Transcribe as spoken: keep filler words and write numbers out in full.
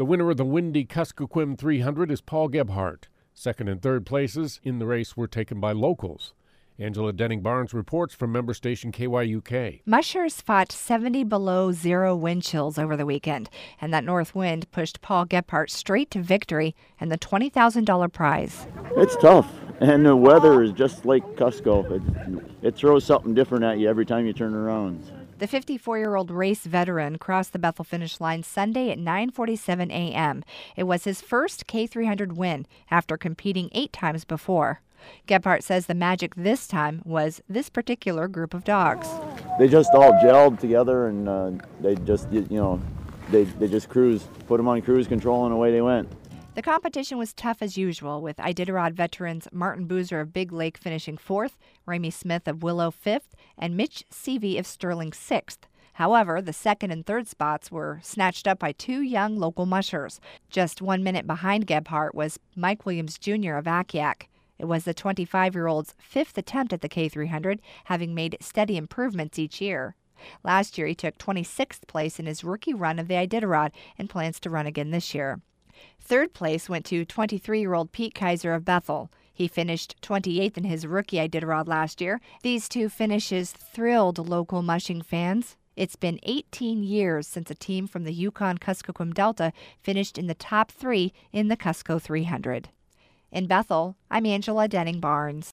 The winner of the Windy Kuskokwim three hundred is Paul Gebhardt. Second and third places in the race were taken by locals. Angela Denning-Barnes reports from member station K Y U K. Mushers fought seventy below zero wind chills over the weekend, and that north wind pushed Paul Gebhardt straight to victory and the twenty thousand dollars prize. It's tough, and the weather is just like Cusco. It, it throws something different at you every time you turn around. The fifty-four-year-old race veteran crossed the Bethel finish line Sunday at nine forty-seven a.m. It was his first K three hundred win after competing eight times before. Gebhardt says the magic this time was this particular group of dogs. They just all gelled together, and uh, they just, you know, they, they just cruised, put them on cruise control, and away they went. The competition was tough as usual, with Iditarod veterans Martin Boozer of Big Lake finishing fourth, Ramey Smith of Willow fifth, and Mitch Seavey of Sterling sixth. However, the second and third spots were snatched up by two young local mushers. Just one minute behind Gebhardt was Mike Williams Junior of Akiak. It was the twenty-five-year-old's fifth attempt at the K three hundred, having made steady improvements each year. Last year, he took twenty-sixth place in his rookie run of the Iditarod and plans to run again this year. Third place went to twenty-three-year-old Pete Kaiser of Bethel. He finished twenty-eighth in his rookie Iditarod last year. These two finishes thrilled local mushing fans. It's been eighteen years since a team from the Yukon-Kuskokwim Delta finished in the top three in the Cusco three hundred. In Bethel, I'm Angela Denning-Barnes.